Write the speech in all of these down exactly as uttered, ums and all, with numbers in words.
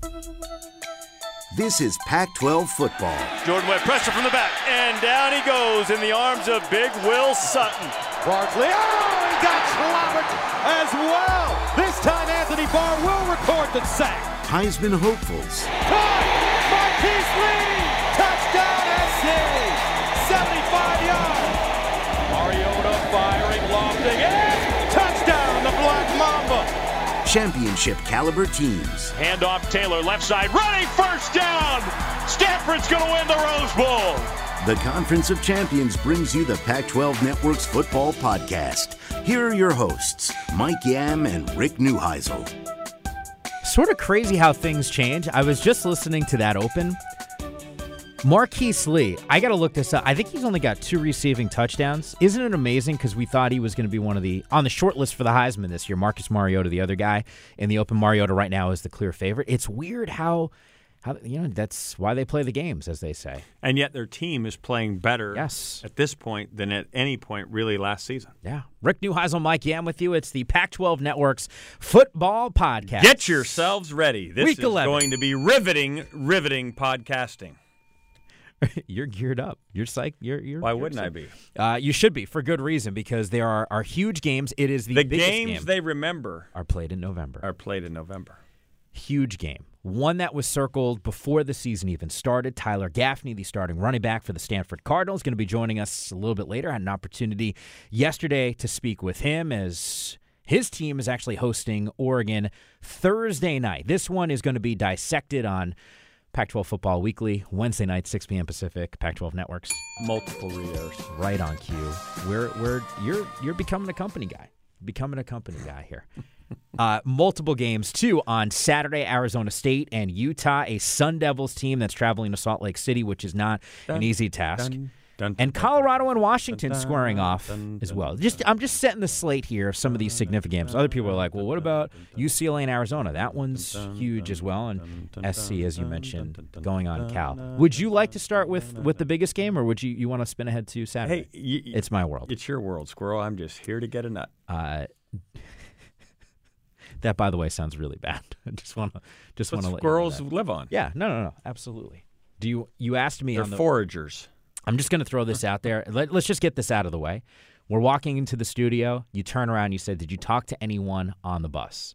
This is Pac twelve football. Jordan Webb, pressure from the back, and down he goes in the arms of Big Will Sutton. Barkley, oh, he got clobbered as well. This time Anthony Barr will record the sack. Heisman hopefuls. Caught! Marquise Lee! Touchdown S C! seventy-five yards. Mariota firing, lofting, and touchdown, the Black Mamba. Championship caliber teams. Handoff Taylor, left side, running first down. Stanford's going to win the Rose Bowl. The Conference of Champions brings you the Pac twelve Network's football podcast. Here are your hosts, Mike Yam and Rick Neuheisel. Sort of crazy how things change. I was just listening to that open. Marquise Lee, I got to look this up. I think he's only got two receiving touchdowns. Isn't it amazing? Because we thought he was going to be one of the, on the short list for the Heisman this year, Marcus Mariota, the other guy. In the open, Mariota right now is the clear favorite. It's weird how, how you know, that's why they play the games, as they say. And yet their team is playing better yes. at this point than at any point really last season. Yeah. Rick Neuheisel, Mike Yam with you. It's the Pac twelve Network's football podcast. Get yourselves ready. This Week is eleven. Going to be riveting, riveting podcasting. You're geared up. You're psyched. You're, you're, Why you're wouldn't psyched. I be? Uh, you should be, for good reason, because there are, are huge games. It is the, the biggest games game they remember are played in November. Are played in November. Huge game. One that was circled before the season even started. Tyler Gaffney, the starting running back for the Stanford Cardinals, going to be joining us a little bit later. I had an opportunity yesterday to speak with him as his team is actually hosting Oregon Thursday night. This one is going to be dissected on Pac twelve Football Weekly, Wednesday night, six p.m. Pacific, Pac twelve Networks. Multiple readers. Right on cue. We're, we're, you're, you're becoming a company guy. Becoming a company guy here. Uh, multiple games, too, on Saturday, Arizona State and Utah, a Sun Devils team that's traveling to Salt Lake City, which is not dun, an easy task. Dun, dun, and dun, Colorado and Washington dun, squaring off dun, as dun, well. dun, Just dun, I'm just setting the slate here of some of these significant games. Other people are like, well, what about U C L A and Arizona? That one's huge as well. And S C, as you mentioned, going on Cal. Would you like to start with, with the biggest game, or would you, you want to spin ahead to Saturday? Hey, you, it's my world. It's your world, Squirrel. I'm just here to get a nut. Uh, that, by the way, sounds really bad. I just want to just want to let squirrels you know that. live on. Yeah, no, no, no, absolutely. Do you you asked me? They're on the, foragers. I'm just going to throw this out there. Let, let's just get this out of the way. We're walking into the studio. You turn around. You said, "Did you talk to anyone on the bus?"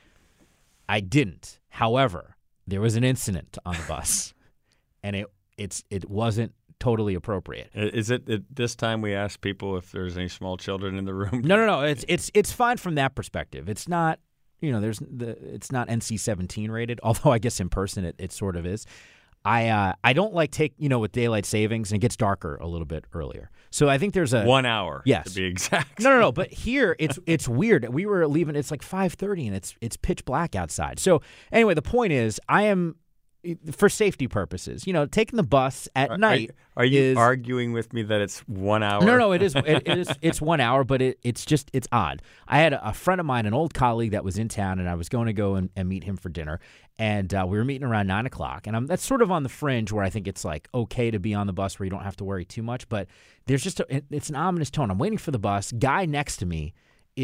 I didn't. However, there was an incident on the bus, and it it's it wasn't totally appropriate. Is it at this time we ask people if there's any small children in the room? No, no, no. It's it's it's fine from that perspective. It's not. You know, there's the it's not N C seventeen rated, although I guess in person it, it sort of is. I uh, I don't like take you know with daylight savings, and it gets darker a little bit earlier. So I think there's a one hour. Yes, to be exact. No, no, no. But here it's it's weird. We were leaving. It's like five thirty, and it's it's pitch black outside. So anyway, the point is, I am. For safety purposes, you know, taking the bus at are, night. Are, are you is, arguing with me that it's one hour? No, no, it is. It, it is. It's one hour, but it, it's just it's odd. I had a, a friend of mine, an old colleague that was in town, and I was going to go and, and meet him for dinner. And uh, we were meeting around nine o'clock, and I'm that's sort of on the fringe where I think it's like okay to be on the bus where you don't have to worry too much. But there's just a, it, it's an ominous tone. I'm waiting for the bus. Guy next to me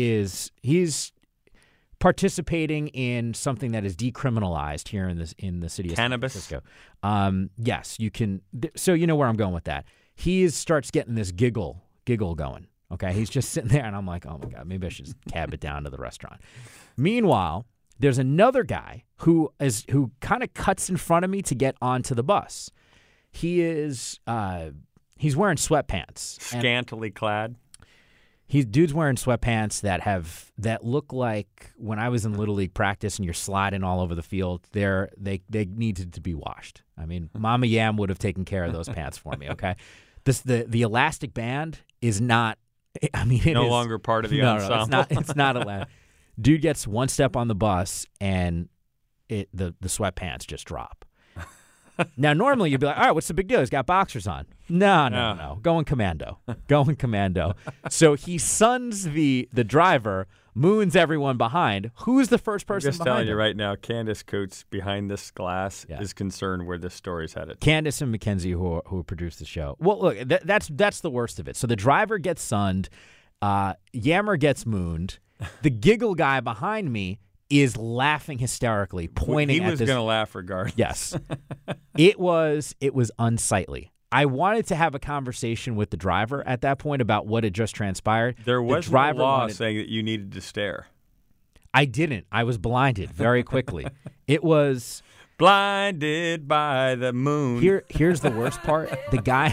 is he's. participating in something that is decriminalized here in this in the city of Cannabis? San Francisco. Um, yes, you can. So you know where I'm going with that. He is, starts getting this giggle giggle going. Okay, he's just sitting there, and I'm like, oh my god, maybe I should just cab it down to the restaurant. Meanwhile, there's another guy who is who kind of cuts in front of me to get onto the bus. He is uh, he's wearing sweatpants, scantily and, clad. He's dude's wearing sweatpants that have that look like when I was in Little League practice and you're sliding all over the field. They're they they needed to be washed. I mean, Mama Yam would have taken care of those pants for me. Okay, this the the elastic band is not. I mean, it no is, longer part of the no, ensemble. No, it's not. It's not elastic. Dude gets one step on the bus and it the the sweatpants just drop. Now, normally you'd be like, all right, what's the big deal? He's got boxers on. No, no, no. no. Going commando. Going commando. So he suns the the driver, moons everyone behind. Who's the first person I'm just behind telling you him? right now, Candace Coates behind this glass Yeah. is concerned where this story's headed. Candace and Mackenzie, who who produced the show. Well, look, that, that's that's the worst of it. So the driver gets sunned. Uh, Yammer gets mooned. The giggle guy behind me is laughing hysterically, pointing he at was this. going to laugh regardless. Yes. it was it was unsightly. I wanted to have a conversation with the driver at that point about what had just transpired. There was the driver no law wanted, saying that you needed to stare. I didn't. I was blinded very quickly. It was blinded by the moon. Here, here's the worst part. The guy.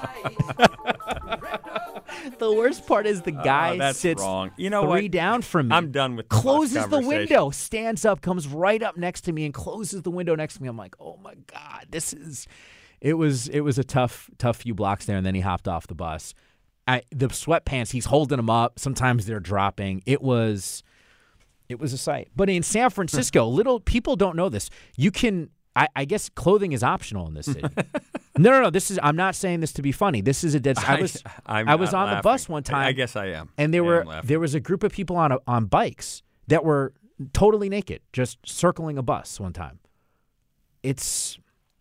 The worst part is the guy oh, that's sits wrong. You know three what? down from me. I'm done with the closes the window, stands up, comes right up next to me, and closes the window next to me. I'm like, oh my god, this is. It was it was a tough tough few blocks there, and then he hopped off the bus. I, the sweatpants, he's holding them up. Sometimes they're dropping. It was. It was a sight. But in San Francisco, little people don't know this. You can, I, I guess, clothing is optional in this city. no, no, no. This is. I'm not saying this to be funny. This is a dead. I was. I'm I was on laughing. the bus one time. I, I guess I am. And there I were there was a group of people on a, on bikes that were totally naked, just circling a bus one time. It's.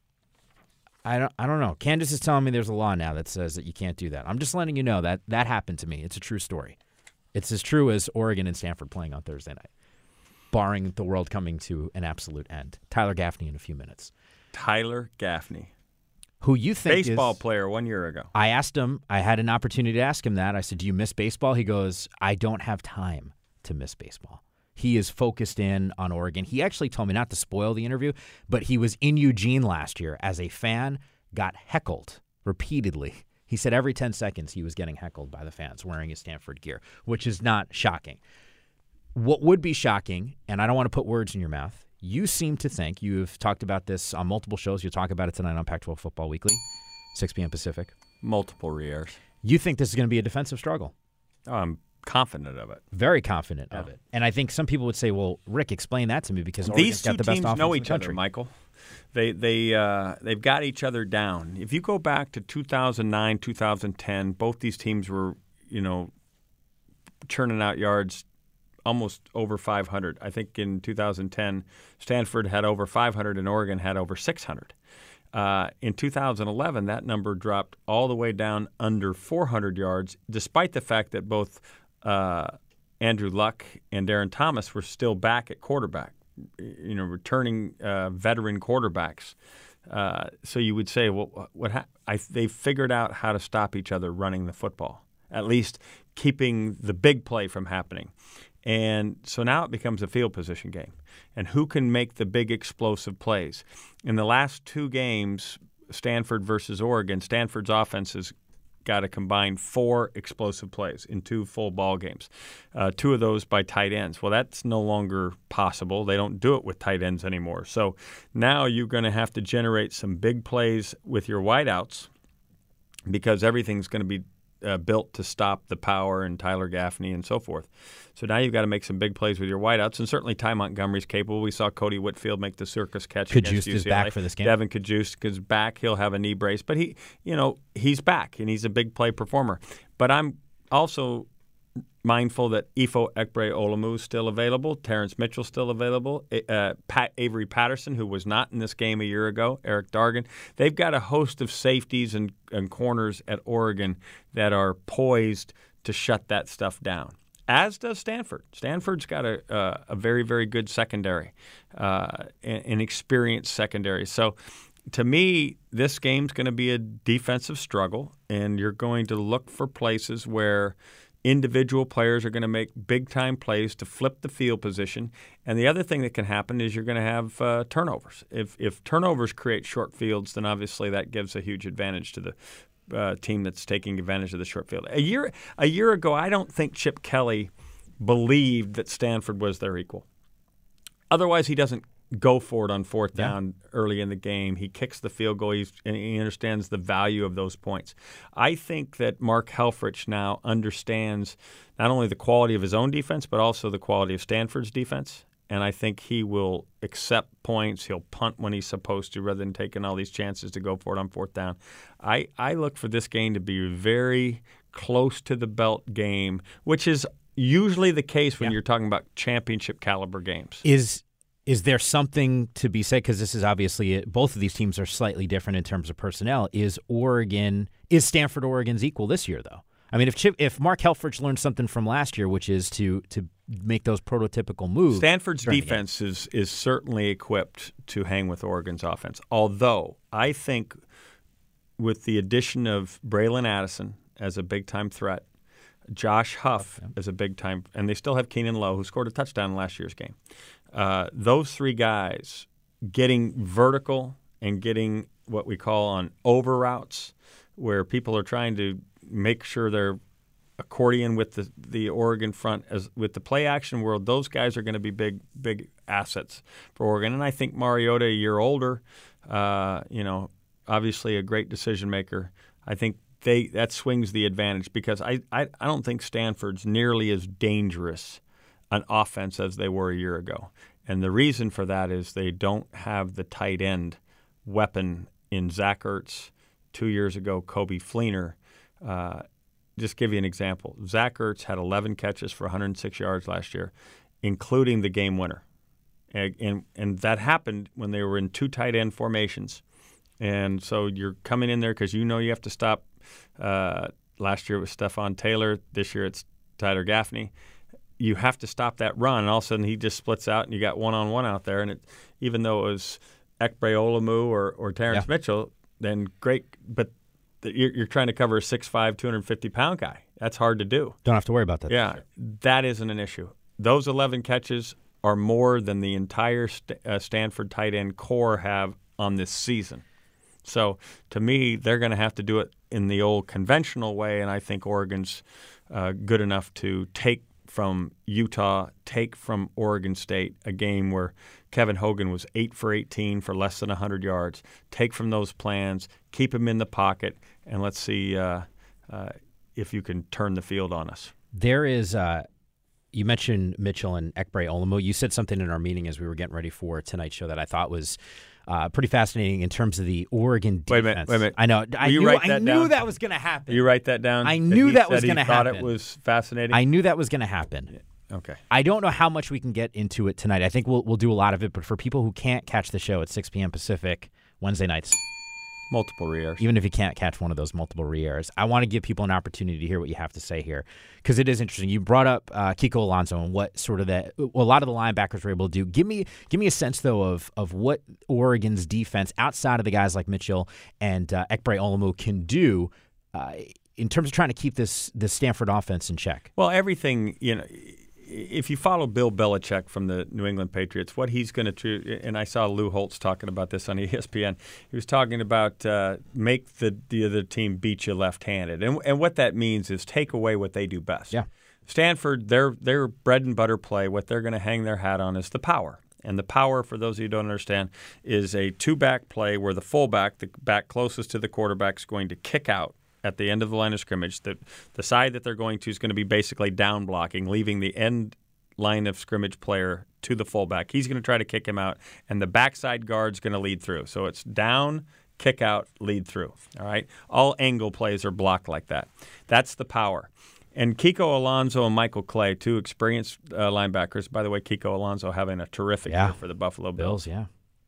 I don't. I don't know. Candace is telling me there's a law now that says that you can't do that. I'm just letting you know that that happened to me. It's a true story. It's as true as Oregon and Stanford playing on Thursday night. Barring the world coming to an absolute end. Tyler Gaffney in a few minutes. Tyler Gaffney. Who you think Baseball is, player one year ago. I asked him, I had an opportunity to ask him that. I said, do you miss baseball? He goes, I don't have time to miss baseball. He is focused in on Oregon. He actually told me not to spoil the interview, but he was in Eugene last year as a fan, got heckled repeatedly. He said every ten seconds he was getting heckled by the fans wearing his Stanford gear, which is not shocking. What would be shocking, and I don't want to put words in your mouth, you seem to think, you've talked about this on multiple shows, you'll talk about it tonight on Pac twelve Football Weekly, six p.m. Pacific. Multiple re-airs. You think this is going to be a defensive struggle? Oh, I'm confident of it. Very confident yeah. of it. And I think some people would say, well, Rick, explain that to me because Oregon's These two got the best teams offense know in each the country. other, Michael. They they uh, they've got each other down. If you go back to two thousand nine, two thousand ten, both these teams were, you know, churning out yards almost over five hundred. I think in two thousand ten, Stanford had over five hundred and Oregon had over six hundred. Uh, in two thousand eleven, that number dropped all the way down under four hundred yards, despite the fact that both uh, Andrew Luck and Darren Thomas were still back at quarterback, you know, returning uh, veteran quarterbacks. Uh, so you would say, well, what ha- I, they figured out how to stop each other running the football, at least keeping the big play from happening. And so now it becomes a field position game. And who can make the big explosive plays? In the last two games, Stanford versus Oregon, Stanford's offense has got a combined four explosive plays in two full ball games, uh, two of those by tight ends. Well, that's no longer possible. They don't do it with tight ends anymore. So now you're going to have to generate some big plays with your wideouts because everything's going to be Uh, built to stop the power and Tyler Gaffney and so forth. So now you've got to make some big plays with your wideouts, and certainly Ty Montgomery's capable. We saw Cody Whitfield make the circus catch against U C L A. Cajuste is back for this game. Devin Cajuste is back. He'll have a knee brace, but he, you know, he's back and he's a big play performer. But I'm also mindful that Ifo Ekbre-Olumu is still available, Terrence Mitchell's still available, uh, Pat Avery Patterson, who was not in this game a year ago, Eric Dargan. They've got a host of safeties and, and corners at Oregon that are poised to shut that stuff down, as does Stanford. Stanford's got a, uh, a very, very good secondary, uh, an experienced secondary. So to me, this game's going to be a defensive struggle, and you're going to look for places where individual players are going to make big-time plays to flip the field position. And the other thing that can happen is you're going to have uh, turnovers. If if turnovers create short fields, then obviously that gives a huge advantage to the uh, team that's taking advantage of the short field. A year a year ago, I don't think Chip Kelly believed that Stanford was their equal. Otherwise, he doesn't go for it on fourth down yeah. early in the game. He kicks the field goal. He's, and he understands the value of those points. I think that Mark Helfrich now understands not only the quality of his own defense, but also the quality of Stanford's defense. And I think he will accept points. He'll punt when he's supposed to rather than taking all these chances to go for it on fourth down. I, I look for this game to be a very close to the belt game, which is usually the case when yeah. you're talking about championship caliber games. Is Is there something to be said, because this is obviously, both of these teams are slightly different in terms of personnel. Is Oregon, is Stanford Oregon's equal this year, though? I mean, if Chip, if Mark Helfrich learned something from last year, which is to to make those prototypical moves. Stanford's defense is is certainly equipped to hang with Oregon's offense. Although I think with the addition of Braylon Addison as a big-time threat, Josh Huff as a big-time, and they still have Keenan Lowe, who scored a touchdown in last year's game. Uh, those three guys getting vertical and getting what we call on over routes, where people are trying to make sure they're accordion with the, the Oregon front. As with the play action world, those guys are going to be big, big assets for Oregon. And I think Mariota, a year older, uh, you know, obviously a great decision maker. I think they that swings the advantage because I, I, I don't think Stanford's nearly as dangerous an offense as they were a year ago. And the reason for that is they don't have the tight end weapon in Zach Ertz. Two years ago, Kobe Fleener. Uh, just give you an example. Zach Ertz had eleven catches for one hundred six yards last year, including the game winner. And, and, and that happened when they were in two tight end formations. And so you're coming in there because you know you have to stop. Uh, last year it was Stephon Taylor. This year it's Tyler Gaffney. You have to stop that run, and all of a sudden he just splits out, and you got one-on-one out there. And it, even though it was Ekbre Olumu or, or Terrence yeah. Mitchell, then great. But the, you're, you're trying to cover a six five, two hundred fifty pound guy. That's hard to do. Don't have to worry about that. Yeah, that isn't an issue. Those eleven catches are more than the entire St- uh, Stanford tight end core have on this season. So to me, they're going to have to do it in the old conventional way, and I think Oregon's uh, good enough to take from Utah, take from Oregon State, a game where Kevin Hogan was eight for eighteen for less than one hundred yards. Take from those plans, keep him in the pocket, and let's see uh, uh, if you can turn the field on us. There is uh, – you mentioned Mitchell and Ekbre Olumu. You said something in our meeting as we were getting ready for tonight's show that I thought was uh, pretty fascinating in terms of the Oregon defense. Wait a minute, wait a minute. I know. Will I you knew, write that I knew down? that was going to happen. You write that down? I knew that, that was going to happen. thought it was fascinating? I knew that was going to happen. Okay. I don't know how much we can get into it tonight. I think we'll we'll do a lot of it, but for people who can't catch the show at six p.m. Pacific, Wednesday nights, multiple re-airs. Even if you can't catch one of those multiple re-airs, I want to give people an opportunity to hear what you have to say here because it is interesting. You brought up uh, Kiko Alonso and what sort of that well, a lot of the linebackers were able to do. Give me give me a sense though of of what Oregon's defense outside of the guys like Mitchell and uh, Ekbre Olumu can do uh, in terms of trying to keep this this Stanford offense in check. Well, everything you know. If you follow Bill Belichick from the New England Patriots, what he's going to do, and I saw Lou Holtz talking about this on E S P N, he was talking about uh, make the, the other team beat you left-handed. And, and what that means is take away what they do best. Yeah. Stanford, their, their bread and butter play, what they're going to hang their hat on is the power. And the power, for those of you who don't understand, is a two-back play where the fullback, the back closest to the quarterback, is going to kick out at the end of the line of scrimmage. The, the side that they're going to is going to be basically down blocking, leaving the end line of scrimmage player to the fullback. He's going to try to kick him out, and the backside guard's going to lead through. So it's down, kick out, lead through. All right? All angle plays are blocked like that. That's the power. And Kiko Alonso and Michael Clay, two experienced uh, linebackers. By the way, Kiko Alonso having a terrific yeah. year for the Buffalo Bills. Bills, yeah.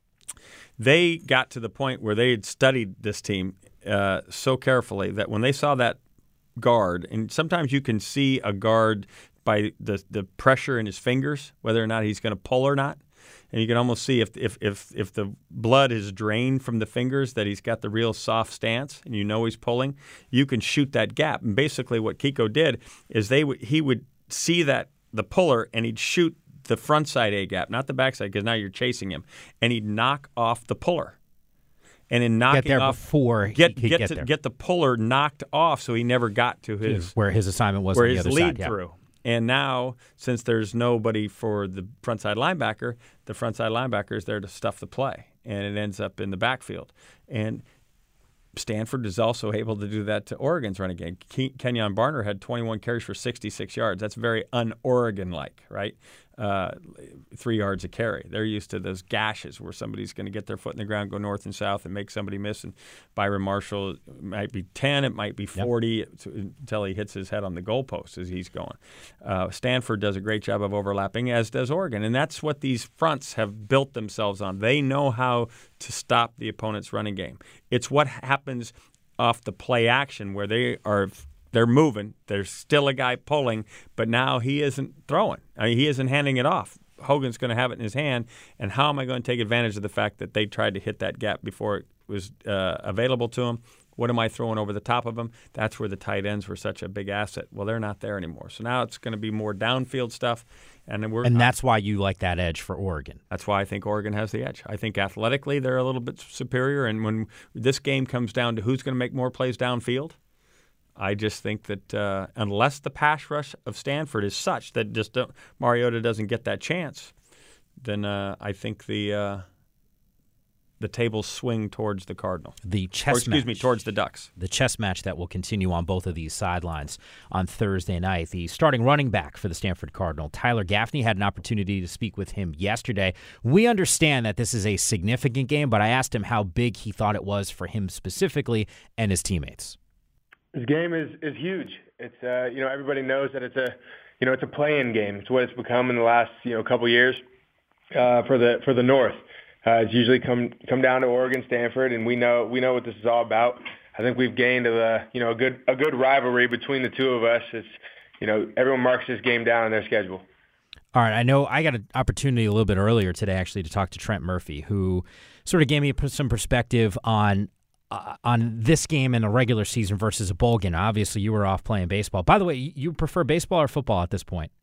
They got to the point where they had studied this team uh, so carefully that when they saw that guard, and sometimes you can see a guard by the, the pressure in his fingers, whether or not he's going to pull or not. And you can almost see if, if if if the blood is drained from the fingers that he's got the real soft stance and you know he's pulling, you can shoot that gap. And basically what Kiko did is they w- he would see that the puller and he'd shoot the front side A gap, not the back side, because now you're chasing him. And he'd knock off the puller. And in knocking get there off, before he get could get get to, there. get the puller knocked off so he never got to his where his assignment was where on the his other lead side. Yeah. through. And now, since there's nobody for the frontside linebacker, the frontside linebacker is there to stuff the play, and it ends up in the backfield. And Stanford is also able to do that to Oregon's running game. Ke- Kenyon Barner had twenty-one carries for sixty-six yards. That's very un-Oregon-like, right? Uh, three yards a carry. They're used to those gashes where somebody's going to get their foot in the ground, go north and south, and make somebody miss. And Byron Marshall, it might be ten, it might be forty, yep. until he hits his head on the goalpost as he's going. Uh, Stanford does a great job of overlapping, as does Oregon. And that's what these fronts have built themselves on. They know how to stop the opponent's running game. It's what happens off the play action where they are they're moving. There's still a guy pulling, but now he isn't throwing. I mean, he isn't handing it off. Hogan's going to have it in his hand, and how am I going to take advantage of the fact that they tried to hit that gap before it was uh, available to him? What am I throwing over the top of them? That's where the tight ends were such a big asset. Well, they're not there anymore. So now it's going to be more downfield stuff. And then we're and that's why you like that edge for Oregon. That's why I think Oregon has the edge. I think athletically they're a little bit superior. And when this game comes down to who's going to make more plays downfield, I just think that uh, unless the pass rush of Stanford is such that just don't, Mariota doesn't get that chance, then uh, I think the uh, the tables swing towards the Cardinal. The chess or, excuse match, me, towards the Ducks. The chess match that will continue on both of these sidelines on Thursday night. The starting running back for the Stanford Cardinal, Tyler Gaffney, had an opportunity to speak with him yesterday. We understand that this is a significant game, but I asked him how big he thought it was for him specifically and his teammates. This game is, is huge. It's uh, you know everybody knows that it's a you know it's a play-in game. It's what it's become in the last you know couple years uh, for the for the North. Uh, it's usually come come down to Oregon, Stanford, and we know we know what this is all about. I think we've gained a you know a good a good rivalry between the two of us. It's you know everyone marks this game down on their schedule. All right, I know I got an opportunity a little bit earlier today actually to talk to Trent Murphy, who sort of gave me some perspective on uh, on this game in a regular season versus a bowl game. Obviously, you were off playing baseball. By the way, you prefer baseball or football at this point?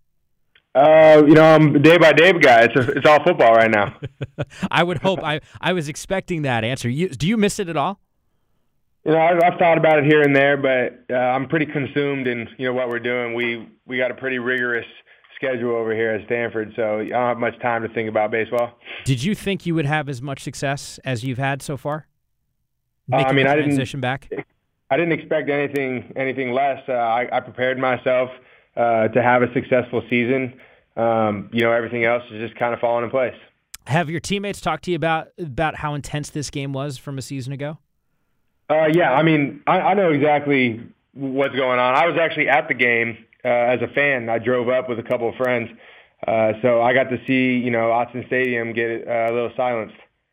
Uh, you know, I'm a day-by-day guy. It's a, it's all football right now. I would hope. I, I was expecting that answer. You, do you miss it at all? You know, I've, I've thought about it here and there, but uh, I'm pretty consumed in, you know, what we're doing. We we got a pretty rigorous schedule over here at Stanford, so I don't have much time to think about baseball. Did you think you would have as much success as you've had so far? Uh, I mean, I didn't transition back. I didn't expect anything anything less. Uh, I, I prepared myself uh, to have a successful season. Um, you know, everything else is just kind of falling in place. Have your teammates talked to you about about how intense this game was from a season ago? Uh, yeah, I mean, I, I know exactly what's going on. I was actually at the game uh, as a fan. I drove up with a couple of friends, uh, so I got to see, you know, Autzen Stadium get uh, a little silenced.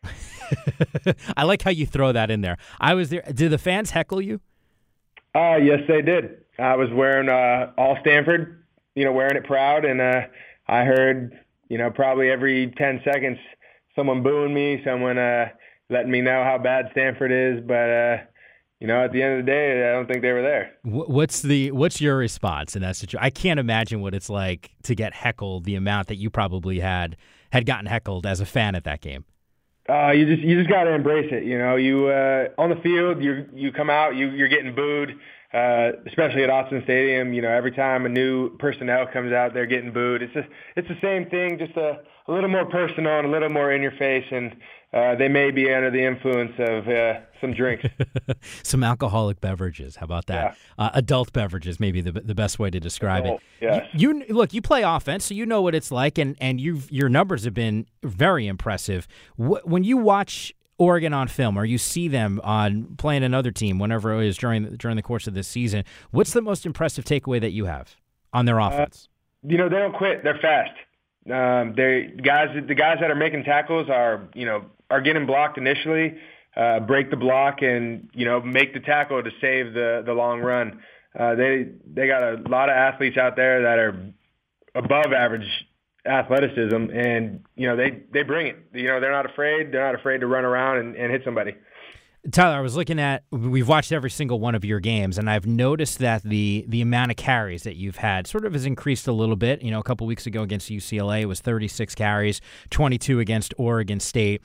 I like how you throw that in there. I was there. Did the fans heckle you? Uh, yes, they did. I was wearing uh, all Stanford, you know, wearing it proud, and uh, I heard, you know, probably every ten seconds someone booing me, someone uh, letting me know how bad Stanford is. But, uh, you know, at the end of the day, I don't think they were there. What's the what's your response in that situation? I can't imagine what it's like to get heckled the amount that you probably had had gotten heckled as a fan at that game. Uh, you just you just got to embrace it. You know, you uh, on the field, you you come out, you you're getting booed. Uh, especially at Autzen Stadium, you know, every time a new personnel comes out, they're getting booed. It's a, it's the same thing, just a, a little more personal and a little more in your face, and uh, they may be under the influence of uh, some drinks. Some alcoholic beverages. How about that? Yeah. Uh, adult beverages, maybe the the best way to describe adult, it. Yes. You, you look, you play offense, so you know what it's like, and and you your numbers have been very impressive. Wh- when you watch Oregon on film, or you see them on playing another team, whenever it is during during the course of this season, what's the most impressive takeaway that you have on their offense? Uh, you know, they don't quit. They're fast. Um, they guys, the guys that are making tackles are, you know, are getting blocked initially, uh, break the block, and you know, make the tackle to save the the long run. Uh, they they got a lot of athletes out there that are above average athleticism, and you know they they bring it. You know, they're not afraid. They're not afraid to run around and, and hit somebody. Tyler, I was looking at, we've watched every single one of your games, and I've noticed that the the amount of carries that you've had sort of has increased a little bit. You know, a couple weeks ago against U C L A, it was thirty-six carries, twenty-two against Oregon State.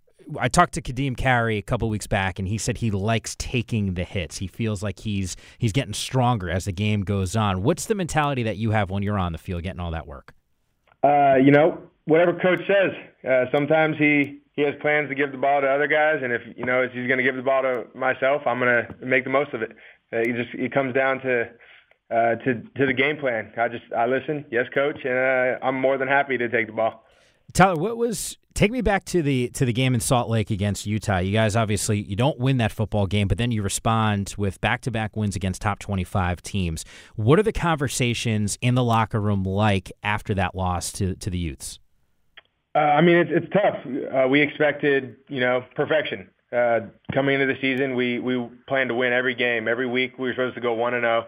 I talked to Kadeem Carey a couple weeks back, and he said he likes taking the hits. He feels like he's he's getting stronger as the game goes on. What's the mentality that you have when you're on the field getting all that work? Uh, you know, whatever coach says. Uh, sometimes he, he has plans to give the ball to other guys, and if you know if he's going to give the ball to myself, I'm going to make the most of it. Uh, it just it comes down to uh, to to the game plan. I just I listen, yes, coach, and uh, I'm more than happy to take the ball. Tyler, what was take me back to the to the game in Salt Lake against Utah. You guys obviously you don't win that football game, but then you respond with back-to-back wins against top twenty-five teams. What are the conversations in the locker room like after that loss to to the Utes? Uh, I mean, it's it's tough. Uh, we expected you know perfection uh, coming into the season. We we planned to win every game every week. We were supposed to go one and zero.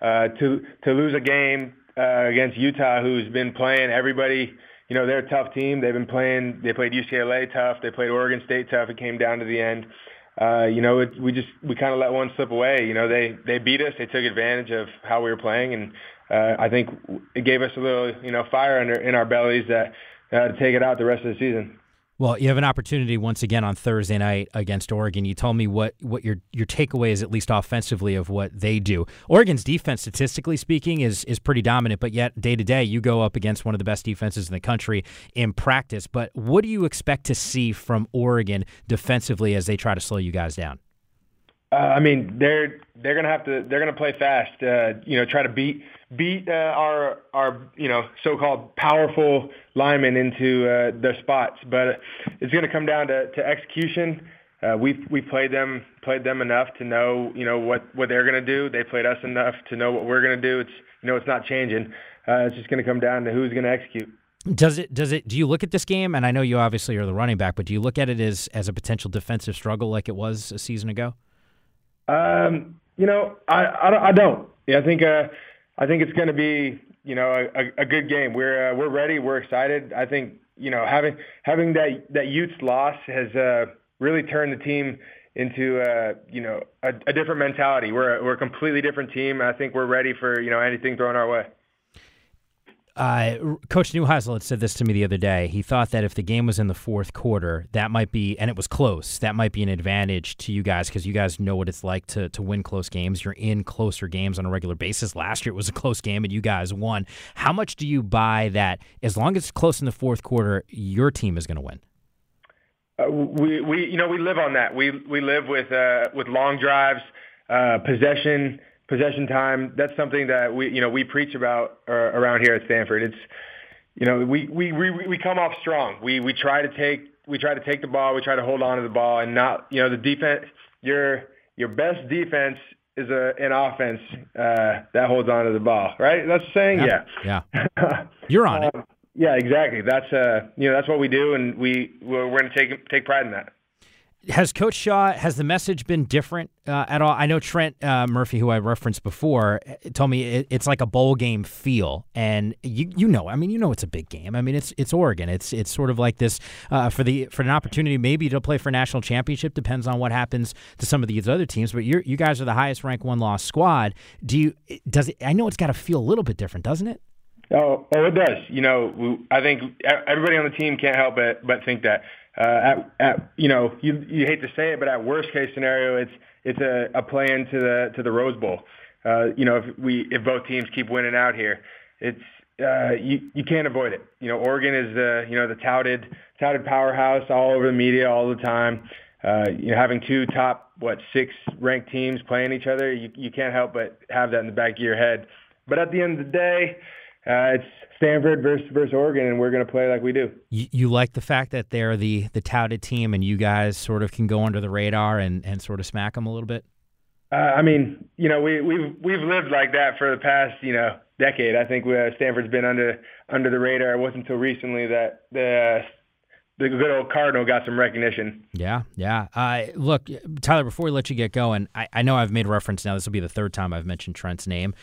uh, to to lose a game uh, against Utah, who's been playing everybody. You know, they're a tough team. They've been playing. They played U C L A tough. They played Oregon State tough. It came down to the end. Uh, you know, it, we just we kind of let one slip away. You know, they they beat us. They took advantage of how we were playing, and uh, I think it gave us a little, you know, fire under in our bellies that uh, to take it out the rest of the season. Well, you have an opportunity once again on Thursday night against Oregon. You told me what, what your your takeaway is, at least offensively, of what they do. Oregon's defense, statistically speaking, is is pretty dominant, but yet day to day you go up against one of the best defenses in the country in practice. But what do you expect to see from Oregon defensively as they try to slow you guys down? Uh, I mean, they're they're gonna have to they're gonna play fast. Uh, you know, try to beat beat uh, our our you know so-called powerful linemen into uh, their spots. But it's gonna come down to, to execution. Uh, we we played them played them enough to know you know what, what they're gonna do. They played us enough to know what we're gonna do. It's you know it's not changing. Uh, it's just gonna come down to who's gonna execute. Does it? Does it? Do you look at this game? And I know you obviously are the running back, but do you look at it as as a potential defensive struggle like it was a season ago? Um, you know, I, I, I don't. Yeah, I think uh, I think it's going to be you know a, a good game. We're uh, we're ready. We're excited. I think you know having having that that Utes loss has uh, really turned the team into uh, you know a, a different mentality. We're a, we're a completely different team. I think we're ready for you know anything thrown our way. Uh, Coach Neuheisel had said this to me the other day. He thought that if the game was in the fourth quarter, that might be, and it was close, that might be an advantage to you guys because you guys know what it's like to to win close games. You're in closer games on a regular basis. Last year it was a close game and you guys won. How much do you buy that as long as it's close in the fourth quarter, your team is going to win? Uh, we, we, you know, we live on that. We we live with uh, with long drives, uh, possession. Possession time, that's something that we, you know, we preach about uh, around here at Stanford. It's, you know, we, we, we, we come off strong. We, we try to take, we try to take the ball. We try to hold on to the ball and not, you know, the defense, your, your best defense is a, an offense uh, that holds on to the ball, right? That's the saying? Yeah. Yeah. yeah. You're on it. Um, yeah, exactly. That's, uh, you know, that's what we do. And we, we're, we're going to take, take pride in that. Has Coach Shaw, has the message been different uh, at all? I know Trent uh, Murphy, who I referenced before, told me it, it's like a bowl game feel, and you you know, I mean, you know, it's a big game. I mean, it's it's Oregon. It's it's sort of like this uh, for the for an opportunity maybe to play for a national championship. Depends on what happens to some of these other teams, but you you guys are the highest ranked one loss squad. Do you does it? I know it's got to feel a little bit different, doesn't it? Oh, oh, it does. You know, I think everybody on the team can't help but but think that. Uh, at, at you know, you you hate to say it, but at worst case scenario, it's it's a, a play into the to the Rose Bowl. Uh, you know, if we if both teams keep winning out here, it's uh, you you can't avoid it. You know, Oregon is the you know the touted touted powerhouse all over the media all the time. Uh, you know, having two top what six ranked teams playing each other, you you can't help but have that in the back of your head. But at the end of the day, uh, it's Stanford versus versus Oregon, and we're going to play like we do. You, you like the fact that they're the the touted team, and you guys sort of can go under the radar and, and sort of smack them a little bit. Uh, I mean, you know, we we've we've lived like that for the past you know decade. I think we, uh, Stanford's been under under the radar. It wasn't until recently that the uh, the good old Cardinal got some recognition. Yeah, yeah. Uh, look, Tyler, before we let you get going, I, I know I've made reference now. This will be the third time I've mentioned Trent's name.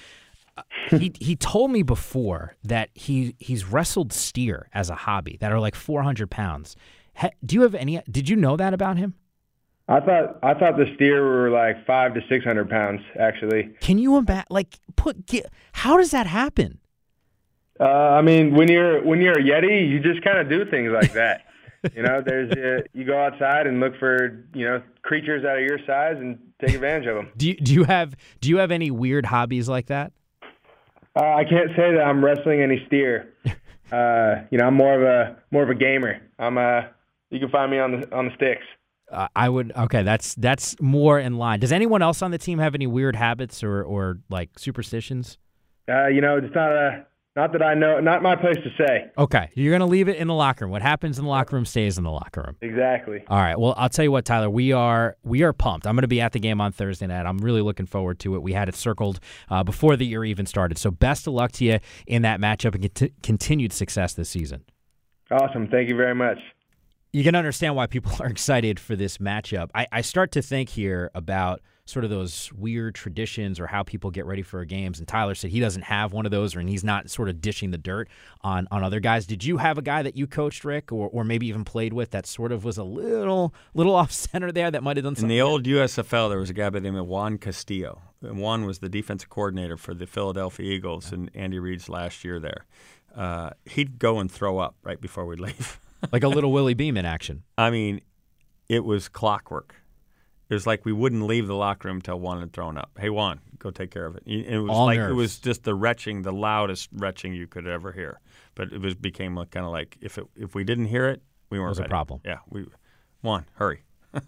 he he told me before that he he's wrestled steer as a hobby that are like four hundred pounds. Ha, do you have any? Did you know that about him? I thought I thought the steer were like five to six hundred pounds actually. Can you imagine? Like, put get, how does that happen? Uh, I mean, when you're when you're a Yeti, you just kind of do things like that. You know, there's uh, you go outside and look for you know creatures that are your size and take advantage of them. Do you, do you have do you have any weird hobbies like that? Uh, I can't say that I'm wrestling any steer. Uh, you know, I'm more of a more of a gamer. I'm uh you can find me on the on the sticks. Uh, I would okay. That's that's more in line. Does anyone else on the team have any weird habits or or like superstitions? Uh, you know, it's not a not that I know. Not my place to say. Okay, you're gonna leave it in the locker room. What happens in the locker room stays in the locker room. Exactly. All right. Well, I'll tell you what, Tyler. We are we are pumped. I'm going to be at the game on Thursday night. I'm really looking forward to it. We had it circled uh, before the year even started. So best of luck to you in that matchup and cont- continued success this season. Awesome. Thank you very much. You can understand why people are excited for this matchup. I, I start to think here about sort of those weird traditions or how people get ready for games. And Tyler said he doesn't have one of those, or and he's not sort of dishing the dirt on, on other guys. Did you have a guy that you coached, Rick, or, or maybe even played with that sort of was a little little off center there that might have done something? In the old U S F L, there was a guy by the name of Juan Castillo. And Juan was the defensive coordinator for the Philadelphia Eagles in Andy Reid's last year there. Uh, he'd go and throw up right before we'd leave. Like a little Willie Beam in action. I mean, it was clockwork. It was like we wouldn't leave the locker room until Juan had thrown up. Hey, Juan, go take care of it. It was All like nerves. It was just the retching, the loudest retching you could ever hear. But it was became like, kind of like if it, if we didn't hear it, we weren't It was a ready. problem. Yeah, we Juan, hurry.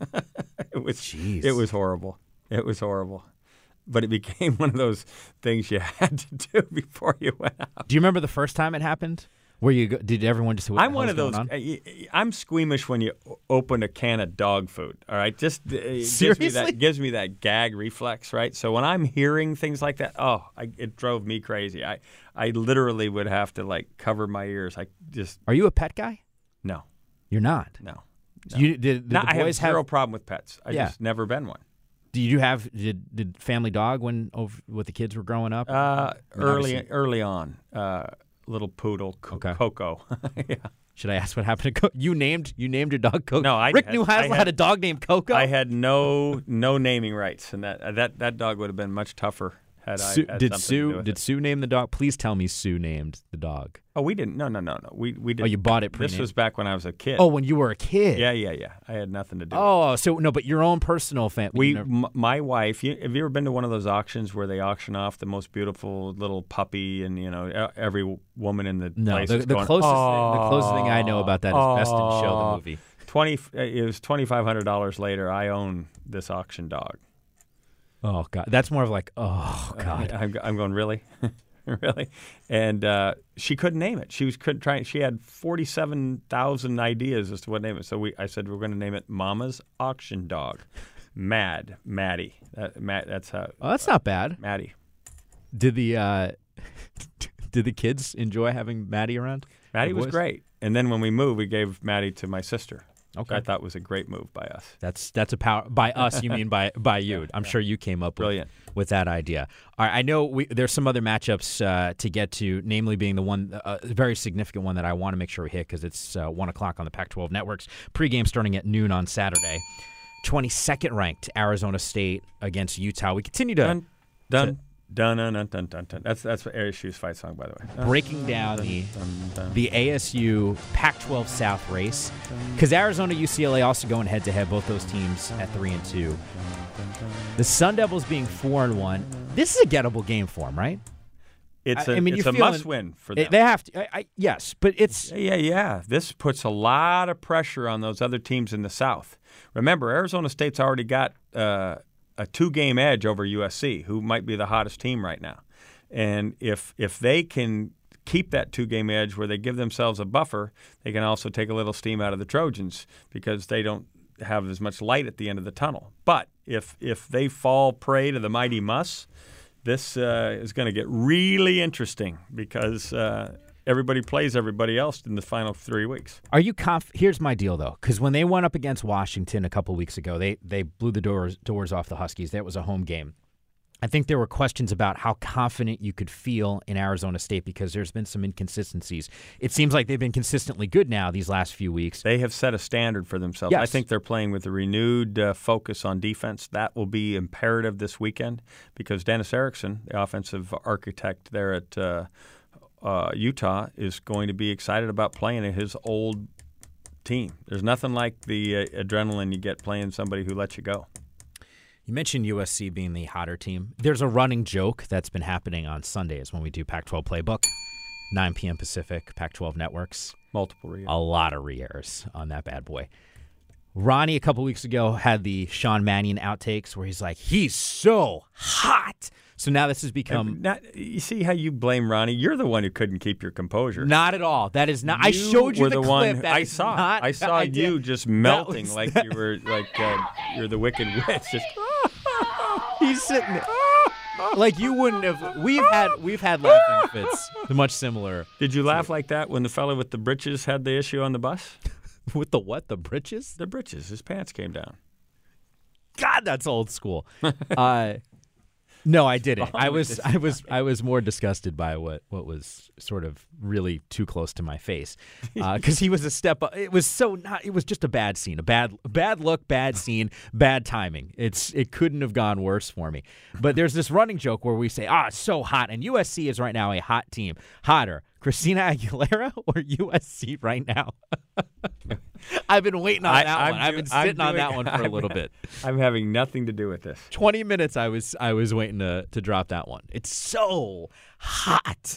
it was Jeez. it was horrible. It was horrible. But it became one of those things you had to do before you went out. Do you remember the first time it happened? Where you go, did everyone just? What I'm the one hell's of those. going on? I- I- I'm squeamish when you o- open a can of dog food. All right, just uh, it gives me Seriously? that gives me that gag reflex. Right. So when I'm hearing things like that, oh, I, it drove me crazy. I I literally would have to like cover my ears. I just Are you a pet guy? no, You're not. no. You did, did No, the I have boys zero have? problem with pets. I Yeah. just never been one. Did you have? Did did family dog when over, with the kids were growing up? Uh, I mean, early obviously- early on, uh, little poodle, Co- Okay. Coco. yeah. Should I ask what happened to Coco? You named you named your dog Coco. No, I Rick had- Neuheisel I had, had- a dog named Coco. I had no no naming rights, and that that that dog would have been much tougher had Sue, I had did something to do Sue with did it. Sue name the dog? Please tell me Sue named the dog. Oh, we didn't. No, no, no, no. We we didn't. Oh, you bought it This pre-named? was back when I was a kid. Oh, when you were a kid. yeah, yeah, yeah. I had nothing to do. with it. Oh, so no, but your own personal family. We, m- my wife. You, have you ever been to one of those auctions where they auction off the most beautiful little puppy, and you know e- every woman in the No, place the, is the going, closest oh, thing, the closest thing I know about that is Best in Show the oh." movie. Twenty. It was twenty five hundred dollars later. I own this auction dog. Oh God, that's more of like oh God. I'm, I'm going really, really, and uh, she couldn't name it. She was couldn't try. She had forty seven thousand ideas as to what to name it. So we, I said, we're going to name it Mama's Auction Dog, Mad Maddie. That, Matt, that's how. Oh, that's not bad. Maddie. Did the uh, did the kids enjoy having Maddie around? Maddie The was boys? great. And then when we moved, we gave Maddie to my sister. Okay. I thought was a great move by us. That's that's a power by us. You mean by by you? I'm sure you came up with, Brilliant. with that idea. All right, I know we, there's some other matchups uh, to get to, namely being the one, uh, a very significant one that I want to make sure we hit because it's uh, one o'clock on the Pac twelve networks. Pregame starting at noon on Saturday. twenty-second ranked Arizona State against Utah. We continue to Dun dun dun dun dun dun dun. dun. That's that's what Aries Shoes fight song, by the way. Dun, breaking down the dun, dun. the A S U Pac twelve South race because Arizona U C L A also going head to head, both those teams at three and two. The Sun Devils being four and one. This is a gettable game for them, right? It's I- a I mean, it's you're a feeling- must win for They, them. they have to. I, I, yes, but it's Yeah, yeah, yeah. This puts a lot of pressure on those other teams in the South. Remember, Arizona State's already got uh, a two-game edge over U S C, who might be the hottest team right now. And if if they can keep that two-game edge where they give themselves a buffer, they can also take a little steam out of the Trojans because they don't have as much light at the end of the tunnel. But if if they fall prey to the mighty Muss, this uh, is going to get really interesting because uh, everybody plays everybody else in the final three weeks. Are you conf- Here's my deal, though, because when they went up against Washington a couple weeks ago, they they blew the doors doors off the Huskies. That was a home game. I think there were questions about how confident you could feel in Arizona State because there's been some inconsistencies. It seems like they've been consistently good now these last few weeks. They have set a standard for themselves. Yes. I think they're playing with a renewed uh, focus on defense. That will be imperative this weekend because Dennis Erickson, the offensive architect there at uh, uh, Utah, is going to be excited about playing his old team. There's nothing like the uh, adrenaline you get playing somebody who lets you go. You mentioned U S C being the hotter team. There's a running joke that's been happening on Sundays when we do Pac twelve Playbook, nine p.m. Pacific, Pac twelve Networks. Multiple reasons. A lot of re-airs on that bad boy. Ronnie, a couple weeks ago, had the Sean Mannion outtakes where he's like, he's so hot. So now this has become... Not, you see how you blame Ronnie? You're the one who couldn't keep your composure. Not at all. That is not... I showed you were the, the clip. one. That I is saw. not I saw the idea. you just That melting was- like you were like uh, you're the Wicked Witch. Just He's sitting there. Like you wouldn't have... We've had we've had laughing fits. Much similar. Did you laugh like that when the fellow with the britches had the issue on the bus? With the what? The britches? The britches. His pants came down. God, that's old school. uh, no, I didn't. I was, I was, I was more disgusted by what, what was sort of really too close to my face, because uh, he was a step up. It was so not. It was just a bad scene, a bad, bad look, bad scene, bad timing. It's, it couldn't have gone worse for me. But there's this running joke where we say, "Ah, it's so hot," and U S C is right now a hot team. Hotter, Christina Aguilera or U S C right now? I've been waiting on I, that I'm one. I've do- been sitting I'm on that doing- one for a I'm- little bit. I'm having nothing to do with this. Twenty minutes. I was I was waiting to to drop that one. It's so hot.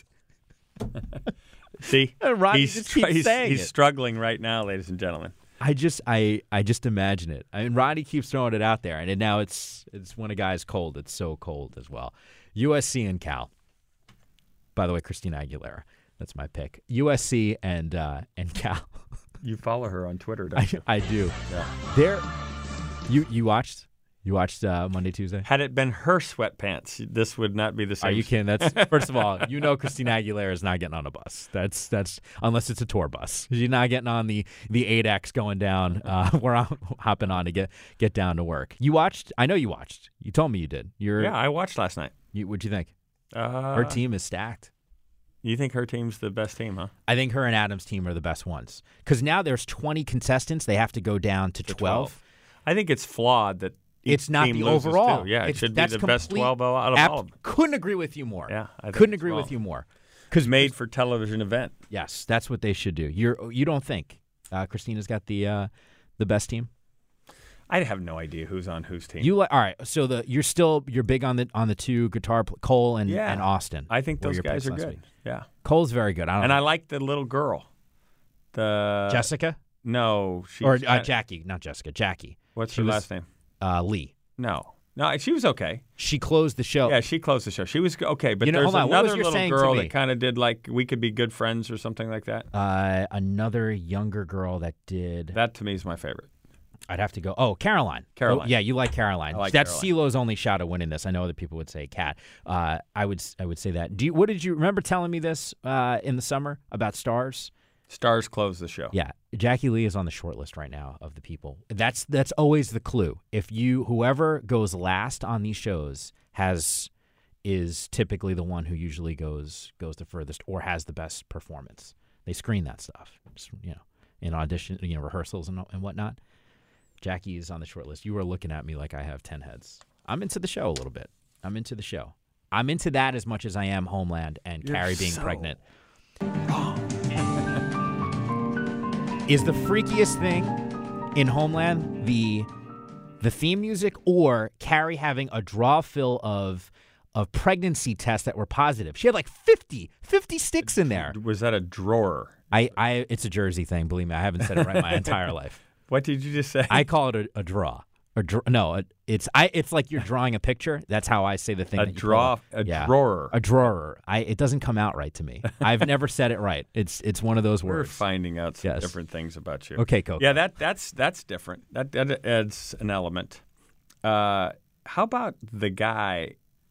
See, And Rodney he's, just keeps he's, saying he's it. struggling right now, ladies and gentlemen. I just I I just imagine it. I mean, Rodney keeps throwing it out there, and it, now it's it's when a guy's cold. It's so cold as well. U S C and Cal. By the way, Christina Aguilera. That's my pick. U S C and uh, and Cal. You follow her on Twitter, don't I, you? I do. Yeah. There. You you watched you watched uh, Monday Tuesday. Had it been her sweatpants, this would not be the same. Are you kidding? That's first of all, you know Christina Aguilera is not getting on a bus. That's that's unless it's a tour bus. She's not getting on the the eight X going down uh, where I'm hopping on to get get down to work. You watched? I know you watched. You told me you did. You're Yeah, I watched last night. You, what'd you think? Uh, Her team is stacked. You think her team's the best team, huh? I think her and Adam's team are the best ones because now there's twenty contestants. They have to go down to twelve. I think it's flawed that each It's not team the loses overall. too. Yeah, it It's- should be that's the best complete- twelve out of App- all of them. Couldn't agree with you more. Yeah, I think couldn't it's agree with wrong. you more. Because Made for television event. yes, that's what they should do. You're you don't think uh, Christina's got the uh, the best team? I have no idea who's on whose team. You like all right? So the you're still you're big on the on the two guitar pl- Cole and, Yeah. and Austin. I think were those your guys picks are last good. week. Yeah, Cole's very good. I don't and know. I like the little girl. The Jessica No, she's or uh, kinda- Jackie, not Jessica. Jackie. What's she her was- last name? Uh, Lee. No, no, she was okay. She closed the show. Yeah, she closed the show. She was okay, but You know, there's hold on, what was another your little saying to girl me? that kind of did like we could be good friends or something like that. Uh, another younger girl that did. That to me is my favorite. I'd have to go. Oh, Caroline. Caroline. Oh, yeah, you like Caroline. I like That's Caroline. CeeLo's only shot at winning this. I know other people would say Kat. Uh, I would I would say that. Do you, what did you remember telling me this uh, in the summer about stars? Stars closed the show. Yeah, Jackie Lee is on the short list right now of the people. That's that's always the clue. If you whoever goes last on these shows has is typically the one who usually goes goes the furthest or has the best performance. They screen that stuff, just, you know, in audition, you know, rehearsals and and whatnot. Jackie is on the short list. You are looking at me like I have ten heads. I'm into the show a little bit. I'm into the show. I'm into that as much as I am Homeland and You're Carrie being so pregnant. Is the freakiest thing in Homeland the the theme music or Carrie having a draw fill of of pregnancy tests that were positive? She had like fifty, fifty sticks in there. Was that a drawer? I, I it's a Jersey thing, believe me. I haven't said it right my entire life. What did you just say? I call it a, a draw. A dr- no, it, it's I. It's like you're drawing a picture. That's how I say the thing. A that you draw- call it. a Yeah. drawer. A drawer. I. It doesn't come out right to me. I've never said it right. It's it's one of those We're words. finding out some Yes. different things about you. Okay, Coco. Yeah, that that's that's different. That that adds an element. Uh, how about the guy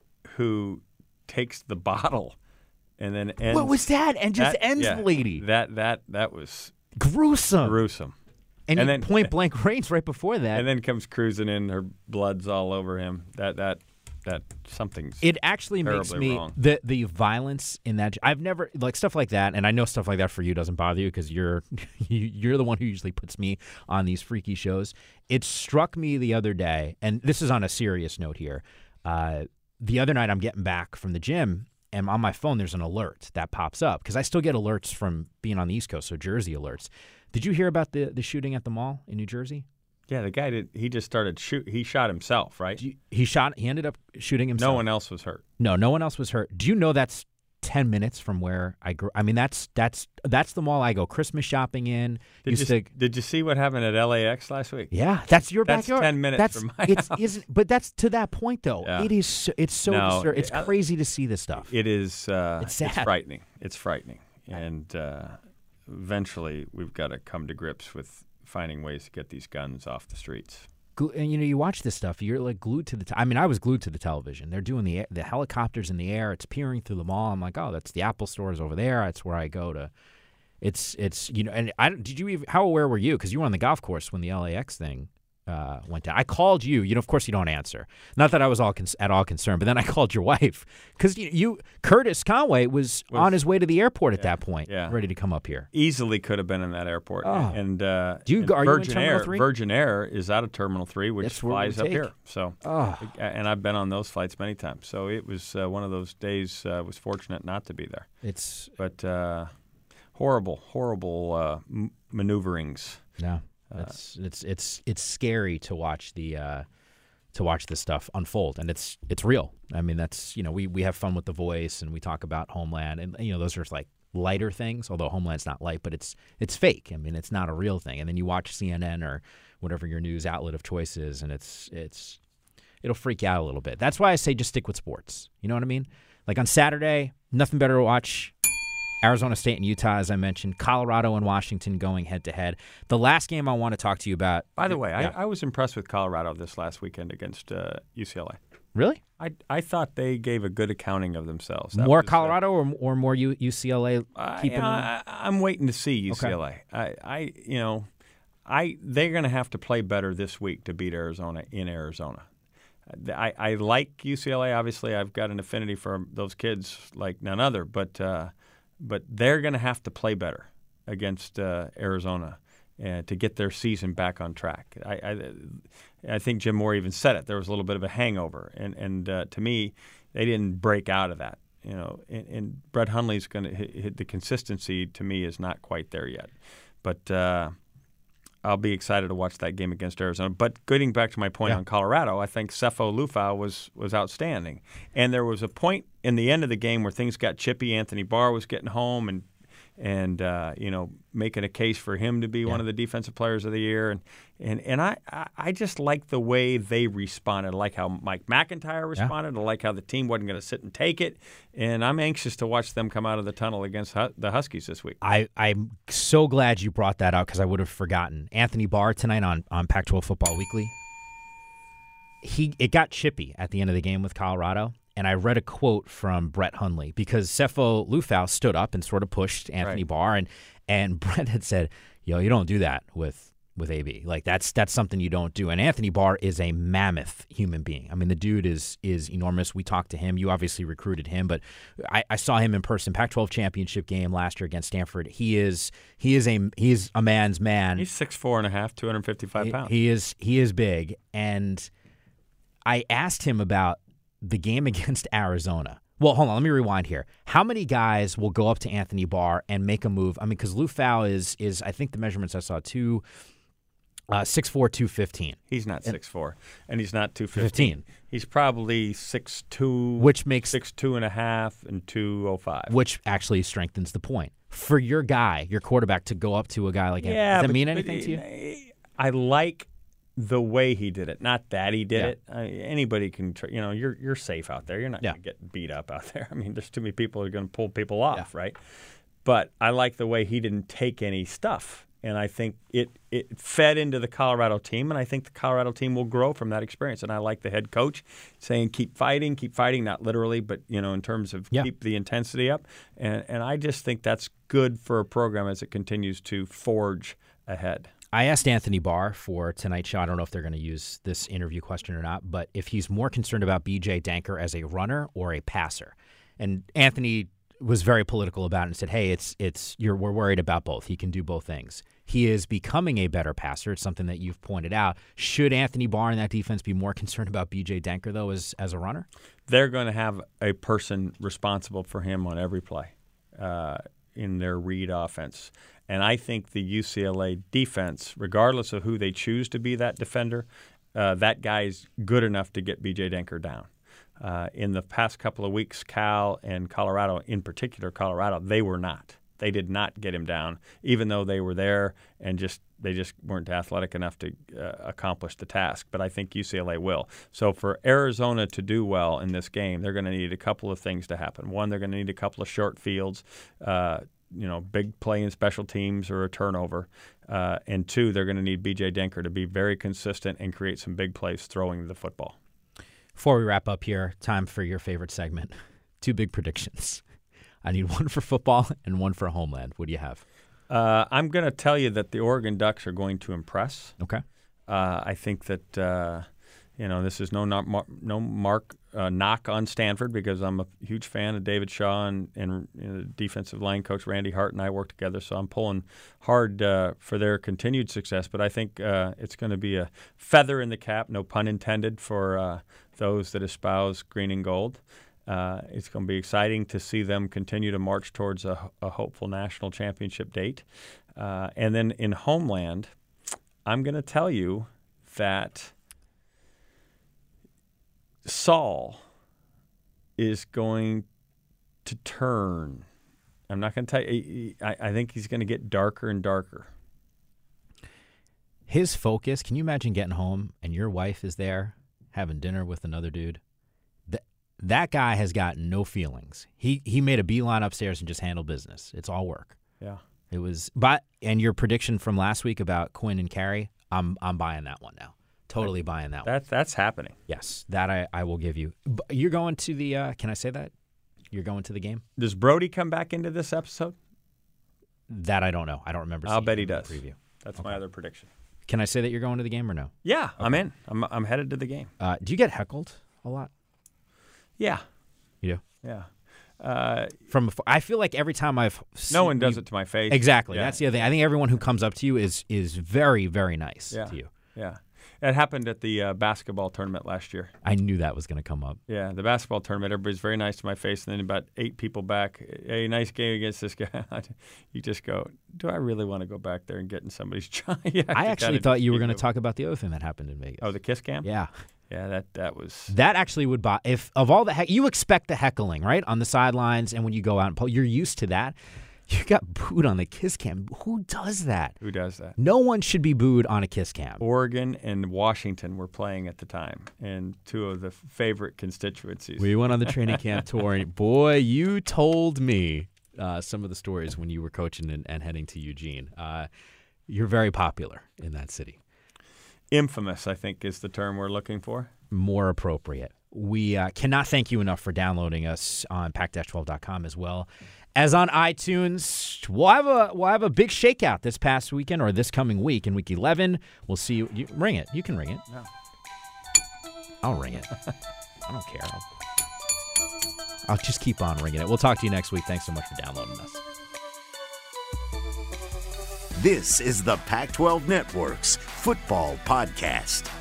who takes the bottle and then ends? What was that? And just that- ends yeah, the lady. That that that was Gruesome. gruesome. and and he then- point blank range right before that. And then comes cruising in, her blood's all over him. That that that something's It actually makes terribly me wrong. the the violence in that. I've never like stuff like that, and I know stuff like that for you doesn't bother you because you're you, you're the one who usually puts me on these freaky shows. It struck me the other day, and this is on a serious note here. Uh, the other night, I'm getting back from the gym, and on my phone, there's an alert that pops up because I still get alerts from being on the East Coast, so Jersey alerts. Did you hear about the the shooting at the mall in New Jersey? Yeah, the guy did. He just started shoot. He shot himself, right? Do you- He shot. He ended up shooting himself. No one else was hurt. No, no one else was hurt. Do you know that's ten minutes from where I grew? I mean, that's that's that's the mall I go Christmas shopping in. Did Used you to, did you see what happened at L A X last week? yeah, that's your That's backyard. ten minutes that's, from my it's, house. Isn't, but that's to that point though. Yeah. It is. So, it's so. No, distur- it's it- crazy to see this stuff. It is. Uh, It's sad. frightening. It's frightening, and uh, eventually we've got to come to grips with finding ways to get these guns off the streets. Glu- and you know, you watch this stuff. You're like glued to the. T- I mean, I was glued to the television. They're doing the air- the helicopters in the air. It's peering through the mall. I'm like, oh, that's the Apple stores over there. That's where I go to. It's it's you know, and I did you even how aware were you? Because you were on the golf course when the L A X thing uh, went down. I called you. You know, of course, you don't answer. Not that I was all con- at all concerned, but then I called your wife because you, you Curtis Conway was, was on his way to the airport at yeah, that point, yeah. ready to come up here. Easily could have been in that airport. Oh. And, uh, Do you, and are Virgin you in Terminal Air, three? Virgin Air is out of Terminal three, which That's where we flies up take. here. So, Oh. and I've been on those flights many times. So it was uh, one of those days. I uh, was fortunate not to be there. It's but uh, horrible, horrible uh, m- maneuverings. No, it's uh, it's it's it's scary to watch the uh, to watch this stuff unfold, and it's it's real. I mean, that's you know we, we have fun with The Voice, and we talk about Homeland, and you know those are like lighter things. Although Homeland's not light, but it's it's fake. I mean, it's not a real thing. And then you watch C N N or whatever your news outlet of choice is, and it's it's it'll freak you out a little bit. That's why I say just stick with sports. You know what I mean? Like on Saturday, nothing better to watch. Arizona State and Utah, as I mentioned, Colorado and Washington going head-to-head. The last game I want to talk to you about. By the way, yeah. I, I was impressed with Colorado this last weekend against uh, U C L A. Really? I I thought they gave a good accounting of themselves. That More was, Colorado or or more U, UCLA uh, keeping I, I, I'm waiting to see U C L A. Okay. I, I, you know, I they're going to have to play better this week to beat Arizona in Arizona. I, I like U C L A. Obviously, I've got an affinity for those kids like none other, but uh, but they're going to have to play better against uh, Arizona uh, to get their season back on track. I, I I think Jim Moore even said it. There was a little bit of a hangover, and and uh, to me, they didn't break out of that. You know, and, and Brett Hundley's going to hit, hit the consistency. To me, is not quite there yet, but. Uh, I'll be excited to watch that game against Arizona. But getting back to my point yeah. on Colorado, I think Sefo Lufau was was outstanding. And there was a point in the end of the game where things got chippy. Anthony Barr was getting home and and uh, you know making a case for him to be yeah. one of the defensive players of the year. And and and I I just like the way they responded. I like how Mike McIntyre responded. Yeah. I like how the team wasn't going to sit and take it. And I'm anxious to watch them come out of the tunnel against Hu- the Huskies this week. I, I'm so glad you brought that up because I would have forgotten. Anthony Barr tonight on, on Pac twelve Football Weekly. He it got chippy at the end of the game with Colorado. And I read a quote from Brett Hundley because Sefo Lufau stood up and sort of pushed Anthony right. Barr, and and Brett had said, "Yo, you don't do that with with A B. Like that's that's something you don't do." And Anthony Barr is a mammoth human being. I mean, the dude is is enormous. We talked to him. You obviously recruited him, but I, I saw him in person. Pac twelve championship game last year against Stanford. He is he is a he is a man's man. He's six four and a half, two hundred fifty-five pounds. He, he is he is big, and I asked him about the game against Arizona. Well, hold on. Let me rewind here. How many guys will go up to Anthony Barr and make a move? I mean, because Lufau is, is I think the measurements I saw, two, uh, six four, two fifteen. He's not six four, and he's not two fifteen. He's probably six two, which makes six two and a half and two oh five. Which actually strengthens the point. For your guy, your quarterback, to go up to a guy like him, yeah, does that but, mean but anything it, to you? I like the way he did it, not that he did yeah. it. I, anybody can, tr- you know, you're you're safe out there. You're not yeah. going to get beat up out there. I mean, there's too many people who are going to pull people off, yeah. right? But I like the way he didn't take any stuff, and I think it it fed into the Colorado team, and I think the Colorado team will grow from that experience. And I like the head coach saying, "Keep fighting, keep fighting," not literally, but you know, in terms of yeah. keep the intensity up. And and I just think that's good for a program as it continues to forge ahead. I asked Anthony Barr for tonight's show. I don't know if they're going to use this interview question or not, but if he's more concerned about B J Denker as a runner or a passer. And Anthony was very political about it and said, hey, it's it's you're we're worried about both. He can do both things. He is becoming a better passer. It's something that you've pointed out. Should Anthony Barr and that defense be more concerned about B J Denker, though, as, as a runner? They're going to have a person responsible for him on every play uh, in their read offense. And I think the U C L A defense, regardless of who they choose to be that defender, uh, that guy's good enough to get B J Denker down. Uh, in the past couple of weeks, Cal and Colorado, in particular Colorado, they were not. They did not get him down, even though they were there and just they just weren't athletic enough to uh, accomplish the task. But I think U C L A will. So for Arizona to do well in this game, they're going to need a couple of things to happen. One, they're going to need a couple of short fields, uh, you know, big play in special teams or a turnover. Uh, and two, they're going to need B J Denker to be very consistent and create some big plays throwing the football. Before we wrap up here, time for your favorite segment. Two big predictions. I need one for football and one for Homeland. What do you have? Uh, I'm going to tell you that the Oregon Ducks are going to impress. Okay. Uh, I think that uh, you know this is no not mar- no mark uh, knock on Stanford because I'm a huge fan of David Shaw and, and you know, defensive line coach Randy Hart and I work together, so I'm pulling hard uh, for their continued success. But I think uh, it's going to be a feather in the cap, no pun intended, for uh, those that espouse green and gold. Uh, it's going to be exciting to see them continue to march towards a, a hopeful national championship date. Uh, and then in Homeland, I'm going to tell you that Saul is going to turn. I'm not going to tell you. I, I think he's going to get darker and darker. His focus, can you imagine getting home and your wife is there having dinner with another dude? That, that guy has got no feelings. He he made a beeline upstairs and just handled business. It's all work. Yeah. It was, but and your prediction from last week about Quinn and Carey, I'm I'm buying that one now. Totally that, buying that, that one. That's happening. Yes, that I, I will give you. But you're going to the, uh, can I say that? You're going to the game? Does Brody come back into this episode? That I don't know. I don't remember seeing I'll bet he it in the does. Preview. That's Okay. my other prediction. Can I say that you're going to the game or no? Yeah, okay. I'm in. I'm I'm headed to the game. Uh, do you get heckled a lot? Yeah. You do? Yeah. Uh, From I feel like every time I've no seen one does you, it to my face. Exactly. Yeah. That's the other thing. I think everyone who comes up to you is is very, very nice yeah. to you. Yeah. It happened at the uh, basketball tournament last year. I knew that was going to come up. Yeah, the basketball tournament, everybody's very nice to my face, and then about eight people back, hey, nice game against this guy. You just go, do I really want to go back there and get in somebody's jaw? yeah, I actually thought you were going to to talk about the other thing that happened in Vegas. Oh, the kiss cam? Yeah. Yeah, that, that was... That actually would buy, if of all the heck, you expect the heckling, right? On the sidelines and when you go out and pull, you're used to that. You got booed on the kiss cam. Who does that? Who does that? No one should be booed on a kiss cam. Oregon and Washington were playing at the time, and two of the favorite constituencies. We went on the training camp tour, and boy, you told me uh, some of the stories when you were coaching and, and heading to Eugene. Uh, you're very popular in that city. Infamous, I think, is the term we're looking for. More appropriate. We uh, cannot thank you enough for downloading us on pac dash twelve dot com as well as on iTunes. We'll have a we'll have a big shakeout this past weekend or this coming week in week eleven. We'll see you. you ring it. You can ring it. No. I'll ring it. I don't care. I'll, I'll just keep on ringing it. We'll talk to you next week. Thanks so much for downloading us. This is the Pac twelve Network's Football Podcast.